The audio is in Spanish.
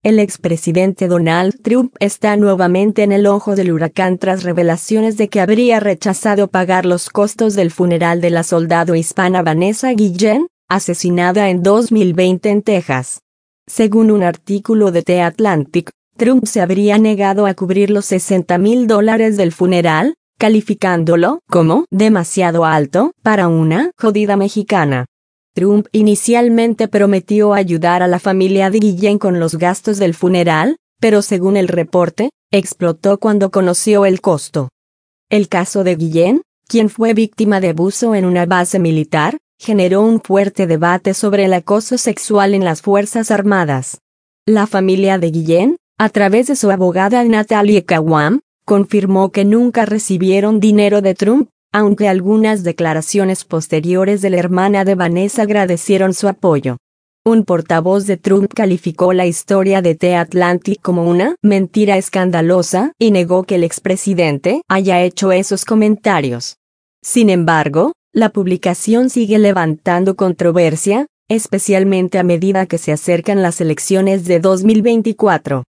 el expresidente Donald Trump está nuevamente en el ojo del huracán tras revelaciones de que habría rechazado pagar los costos del funeral de la soldado hispana Vanessa Guillén, asesinada en 2020 en Texas. Según un artículo de The Atlantic, Trump se habría negado a cubrir los $60,000 del funeral, calificándolo como demasiado alto para una jodida mexicana. Trump inicialmente prometió ayudar a la familia de Guillén con los gastos del funeral, pero según el reporte, explotó cuando conoció el costo. El caso de Guillén, quien fue víctima de abuso en una base militar, generó un fuerte debate sobre el acoso sexual en las Fuerzas Armadas. La familia de Guillén, a través de su abogada Natalie Kawam, confirmó que nunca recibieron dinero de Trump, aunque algunas declaraciones posteriores de la hermana de Vanessa agradecieron su apoyo. Un portavoz de Trump calificó la historia de The Atlantic como una mentira escandalosa y negó que el expresidente haya hecho esos comentarios. Sin embargo, la publicación sigue levantando controversia, especialmente a medida que se acercan las elecciones de 2024.